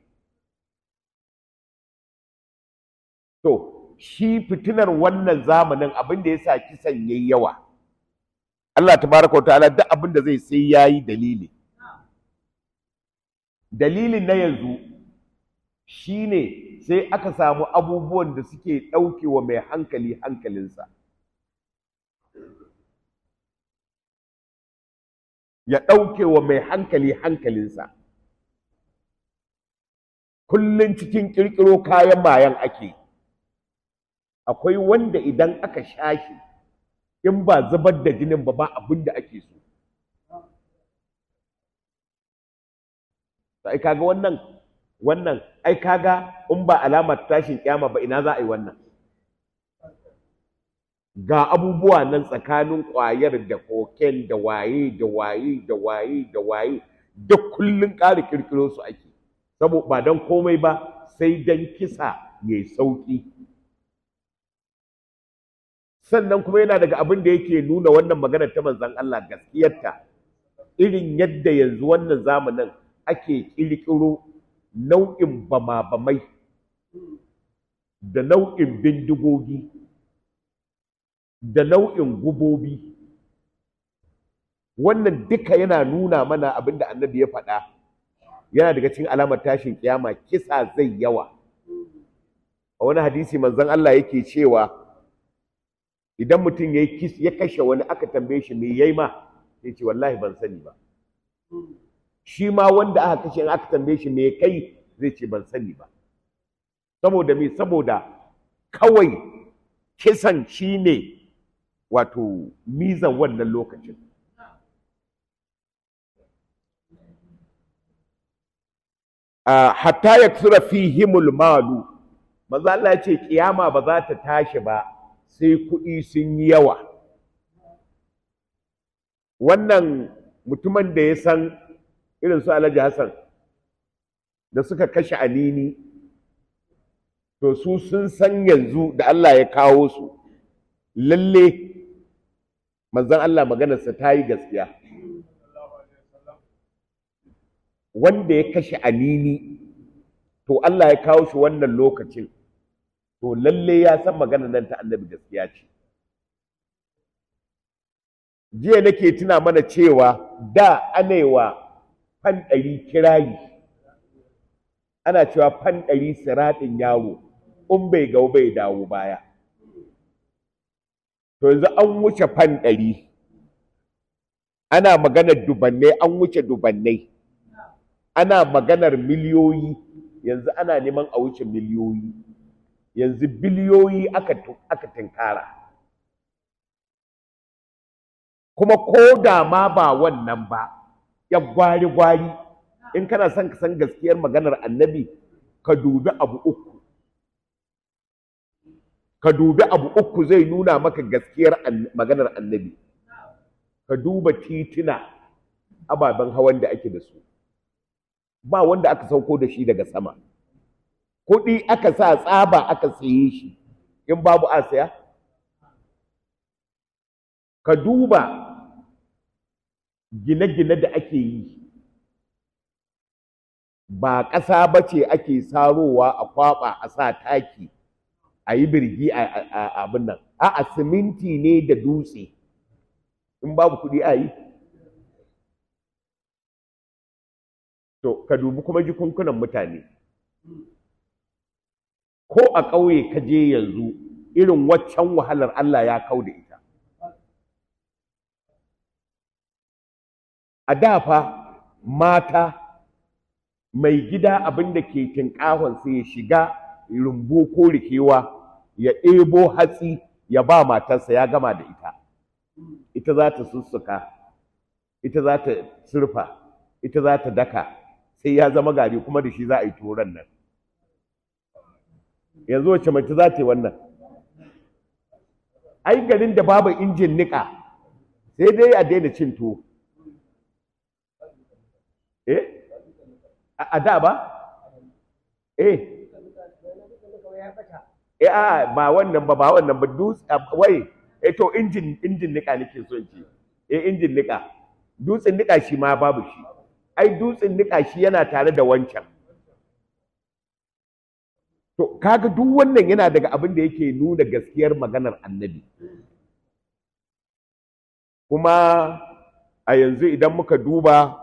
To shi fitinar wannan zamanin, abin da ya sa kisan yayi yawa, Allah tabaraka wa ta'ala duk abin da zai sai yayi dalili. Dalilin na yanzu shine sai aka samu abubuwan da suke ɗaukewa mai hankali hankalinsa. Ya ɗaukewa mai hankali hankalinsa. Kullum cikin ƙirƙiro kayan mayan ake. Akwai wanda idan aka sha shi, in ba zubar da jinin ba abin da ake so. Sai kaga wannan ai kaga in ba alamar tashin kiyama ba, ina za a yi wannan? Ga abubuwa nan tsakanin ƙwayar da koken da waye da waye da waye da waye, duk kullun ƙara kirkiro su ake, saboda ba don komai ba sai don kisa yayi sauki. Sannan kuma yana daga abin da yake nuna wannan magana ta manzon Allah gaskiyarta, irin yadda yanzu wannan zamanin ake kirkiro nau'in bama-bamai da nau'in bindigogi da nau'in gubobi. Wannan duka yana nuna mana abin da annabi ya faɗa, yana daga cikin alamar tashin kiyama, kisa zai yawa. A wani hadisi manzon Allah yake cewa idan mutum ya kashe wani, aka tambaye shi me yayi ma, sai ce wallahi ban sani ba. Shi ma wanda aka kashe, aka tambaye shi me kai, zai ce ban sani ba. Saboda me? Saboda kawai kisan shine wato mizan wannan lokacin. Hatta ya tsura fihimul malu, manzo Allah ya ce kiyama ba za ta tashi ba sai kuɗi sun yi yawa. Wannan mutumin da ya san irin su Alhaji Hassan da suka kashe Anini, to su sun san yanzu da Allah ya kawo su lalle manzon Allah maganarsa ta yi gaskiya. Wanda ya kashe Anini, to Allah ya kawo shi wannan lokacin, to lalle ya san maganar nan ta annabi gaskiya ce. Jiya nake tuna mana cewa da ana yi wa fan ɗari kirari, ana cewa fan ɗari siraɗin yaro, in bai gau bai dawo baya. To yanzu an wuce fan ɗari, ana maganar dubannai, an wuce dubannai, ana maganar miliyoyi, yanzu ana neman a wuce miliyoyi, yanzu biliyoyi aka tinkara. Kuma ko da ma ba wannan ba, ya gwari-gwari, in kana son ka san gaskiyar maganar annabi, ka dubi abu uku. Ka dubi abu uku zai nuna maka gaskiyar maganar annabi. Ka duba titina, ababen hawan da ake da su. Ba wanda aka sauko da shi daga sama. Kuɗi aka sa tsaba aka saye shi, in babu a saya? Ka duba gine-gine da ake yi, ba ƙasa ba ce ake sarowa a kwaɓa a sa taki a yi birgi a abin nan, a'a siminti ne da dutse, in babu kuɗi a yi. To, ka dubi kuma jikunkunan mutane, ko a ƙauye ka je yanzu irin waccan wahalar Allah ya kau da ita. A da fa mata mai gida abin da ke tinƙahon sai ya shiga rumbu ko rikewa ya ɗebo hatsi ya ba matarsa ya gama da ita. Ita za ta sussuka, ita za ta surfa, ita za ta daka, sai ya zama gari kuma da shi za a yi turon nan. Yanzu wacce mace za ta yi wannan? Ai garin da babu injin niƙa sai dai a daina cin tuwo. A da ba? Ba wannan ba wannan ba wai to injin nika nake so ce. Injin nika. Dutsen nika shi ma babu shi. Ai dutsen nika shi yana tare da wancan. To kaga duk wannan yana daga abin da yake nuna gaskiyar maganar annabi. Kuma a yanzu idan muka duba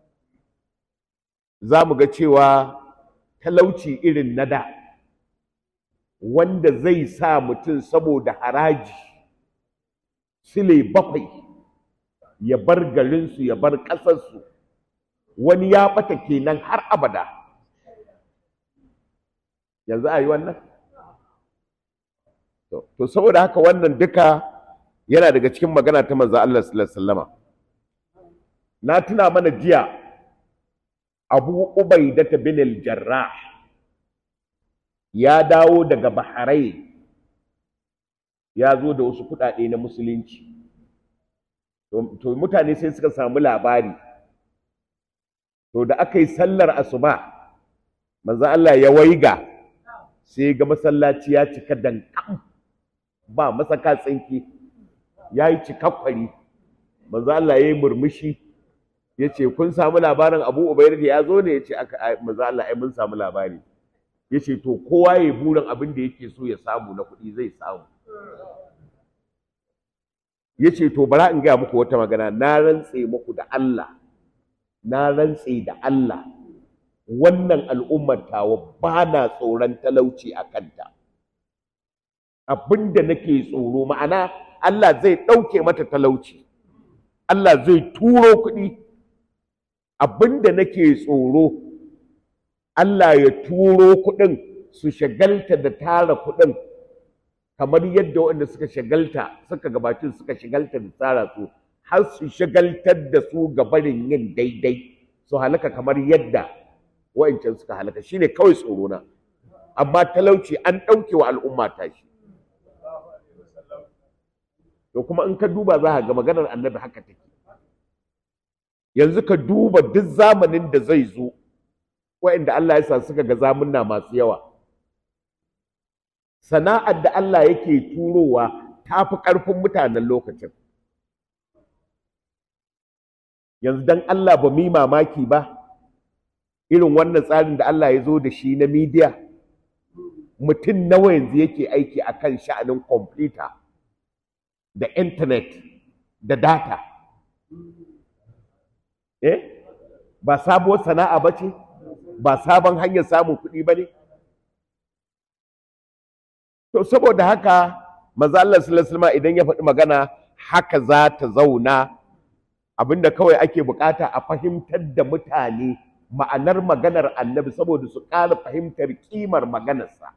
za mu ga cewa talauci irin na da wanda zai sa mutum saboda haraji sile 7 ya bar garinsu ya bar ƙasarsu, wani ya ɓata kenan har abada. Yanzu a yi wannan? To saboda haka wannan duka yana daga cikin magana ta manzo Allah sallallahu alaihi wasallama. Na tuna mana jiya Abu Ubaidata bin al-Jarrah ya dawo daga Bahrain, ya zo da wasu kuɗaɗe na musulunci. To mutane sai suka samu labari. To da aka yi sallar asuba, manzo Allah ya waiga sai ga masallaci ya cika dankam, ba masaka tsinki, ya yi cikakkwari. Manzo Allah ya yi murmushi, ya ce kun samu labarin Abu Ubaida ya zo ne? Ya ce manzo Allah ai mun samu labari. Ya ce to kowa ya burin abin da yake so ya samu na kuɗi zai samu. Ya ce to bara in gaya muku wata magana, na rantse muku da Allah, na rantse da Allah, wannan al'ummar tawa ba na tsoron talauci a kanta. Abin da nake tsoro, ma'ana Allah zai ɗauke mata talauci, Allah zai turo kuɗi. Abin da nake tsoro, Allah ya turo kuɗin su shagalta da tara kuɗin kamar yadda waɗanda suka shagalta suka gabacin suka shagalta da tsara su har su shagaltar da su ga barin yin daidai su halaka kamar yadda wa'ancan suka halaka shine kawai tsoro na amma talauci an ɗauke wa al'umma tashi to kuma in ka duba za ka ga maganar annabi haka take yanzu ka duba duk zamanin da zai zo wa'anda Allah ya sa suka ga zamunna masu yawa sana'ar da Allah yake turowa ta fi ƙarfin mutanen lokacin yanzu dan Allah ba mu yi mamaki ba irin wannan tsarin da Allah ya zo da shi na midiya mutum nawa yanzu yake aiki akan sha'anin kwamfuta da intanet da data ba sabuwar sana'a ba ce ba sabon hanyar samun kuɗi ba ne to saboda haka manzo Allah sallallahu alaihi wasallam idan ya faɗi magana haka za ta zauna abinda kawai ake bukata a fahimtar da mutane ma'anar maganar annabi saboda su ƙara fahimtar ƙimar maganarsa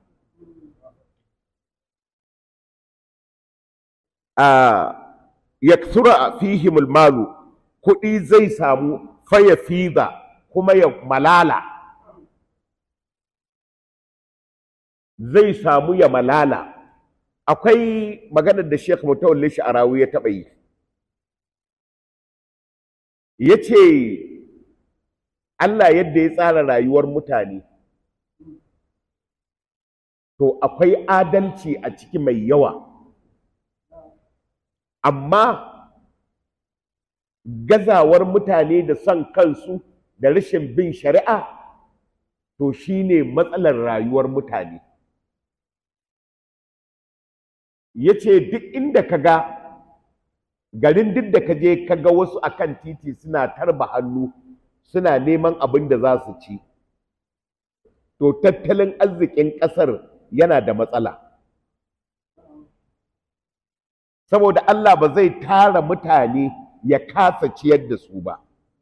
yakthura fihim almalu kuɗi zai samu faya fiza kuma ya malala zai samu ya malala akwai maganar da Sheikh Mutawalli Sha'arawi ya taɓa yi ya ce Allah yadda ya tsara rayuwar mutane to akwai adalci a ciki mai yawa amma gazawar mutane da son kansu da rashin bin shari'a to shine matsalar rayuwar mutane ya ce duk inda ka ga garin duk da ka je ka ga wasu akan titi suna tarba hannu suna neman abin da za su ci to tattalin arzikin ƙasar yana da matsala saboda Allah ba zai tara mutane ya kasa ciyar da su ba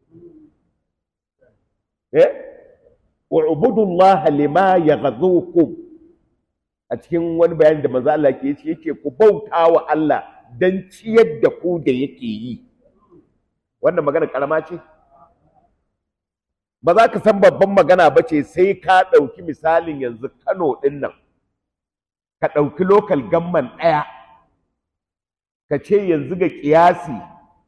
wa'budullaha lima yaghzukum a cikin wani bayani da manzo Allah yake ku bauta wa Allah dan ciyar da ku da yake yi wannan magana karama ce ba za ka san babban magana ba ce sai ka ɗauki misalin yanzu Kano ɗin nan ka ɗauki local government ɗaya ka ce yanzu ga ƙiyasi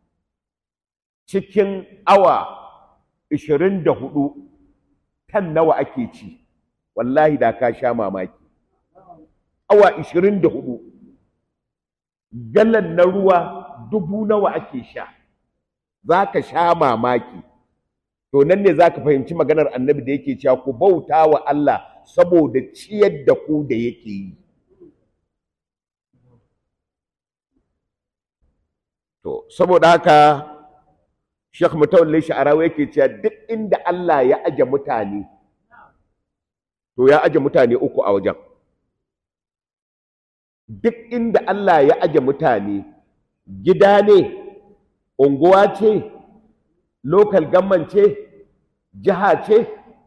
cikin awa 24 kan nawa ake ci wallahi da ka sha mamaki awa 24 galan na ruwa 1000 nawa ake sha za ka sha mamaki to nan ne za ka fahimci maganar annabi da yake cewa ku bauta wa Allah saboda ciyar da ku da yake yi to saboda haka Sheikh Mutawalli Sha'arawi yake cewa duk inda Allah ya aje mutane to ya aje mutane uku a wajen duk inda Allah ya aje mutane gida ne unguwa ce local government ce jiha ce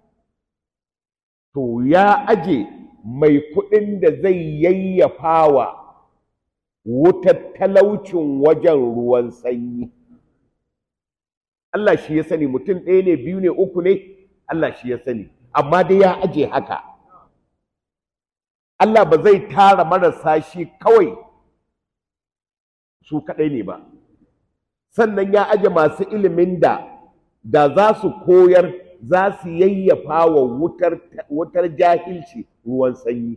to ya aje mai kuɗin da zai yayyafawa wutar talaucin wajen ruwan sanyi Allah shi ya sani mutum ɗaya ne biyu ne uku ne Allah shi ya sani amma dai ya aje haka Allah ba zai tara marasa shi kawai su kaɗai ne ba sannan ya aje masu ilimin da za su koyar za su yayyafa wa wutar jahilci ruwan sanyi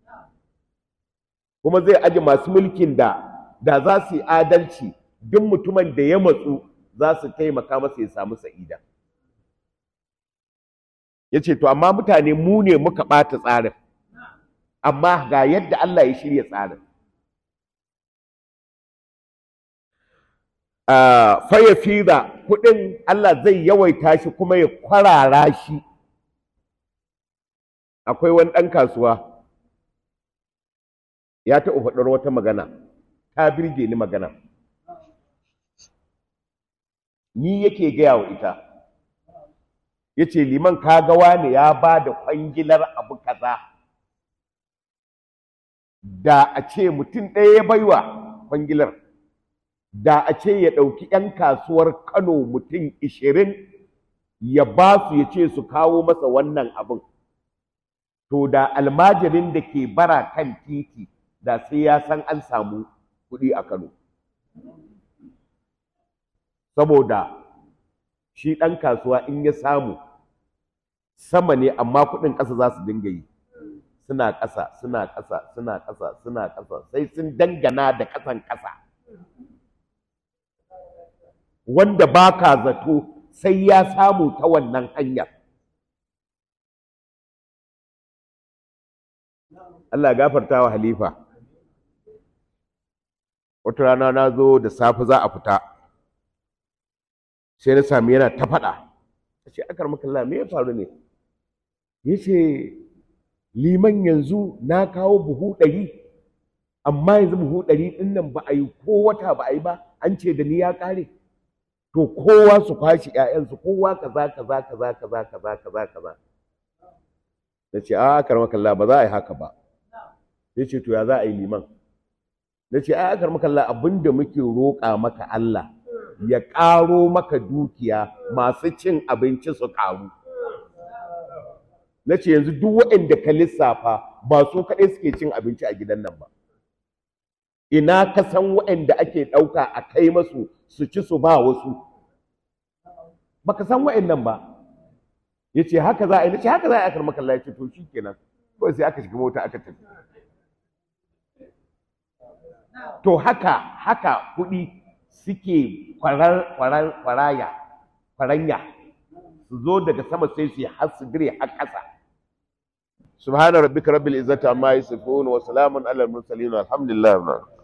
kuma zai aje masu mulkin da za su yi adalci duk mutumin da ya matsu za su taimaka masa ya samu sa'ida ya ce to amma mutane mu ne muka ɓata tsarin amma ga yadda Allah ya shirya tsarin faya fira kuɗin Allah zai yawaita shi kuma ya kwarara shi akwai wani ɗan kasuwa ya taɓa faɗar wata magana ta birge ni magana ni yake gaya wa ita ya ce liman kagawa ne ya ba da kwangilar abu kaza da a ce mutum ɗaya ya baiwa kwangilar, da a ce ya ɗauki 'yan kasuwar Kano mutum 20 ya ba su ya ce su kawo masa wannan abin, to da almajirin da ke bara kan titi da sai ya san an samu kuɗi a Kano. Saboda shi ɗan kasuwa in ya samu sama ne, amma kuɗin ƙasa za su dinga yi, suna ƙasa suna ƙasa suna ƙasa suna ƙasa sai sun dangana da ƙasan ƙasa, wanda ba ka zato sai ya samu ta wannan hanyar. Allah gafarta wa Halifa. Wata rana na zo da safe za a fita, sai na sami yana ta faɗa. A ce, akar makalla me ya faru ne? Ya ce, liman yanzu na kawo buhu 100, amma yanzu buhu 100 ɗin nan ba a yi ko wata ba a yi ba, an ce da ni ya ƙare. To kowa su kwashi ‘ya'yansu, kowa kaza kaza kaza kaza kaza kaza kaza. Na ce, a akar makalla ba za a yi haka ba. Ya ce, to ya za a yi liman? Na ce, a akar makalla abin da muke roƙa maka Allah ya ƙaro maka dukiya, masu cin abinci su ƙaru. Na ce, yanzu duk waɗanda ka lissafa ba su kaɗai suke cin abinci a gidan nan ba. Ina ka san waɗanda ake ɗauka a kai masu su ci su ba wasu? Baka san waɗannan ba. Ya ce, haka za a yi. Na ce, haka za a yi akar makalla. Ya ce, to shi kenan. Kawai sai aka shiga mota aka tafi. To haka kuɗi suke kwaranya su zo daga sama sai su yi har su dire har ƙasa. Subhana rabbika rabbil izzati amma yasifun wa salamun alal mursalin, alhamdulillah.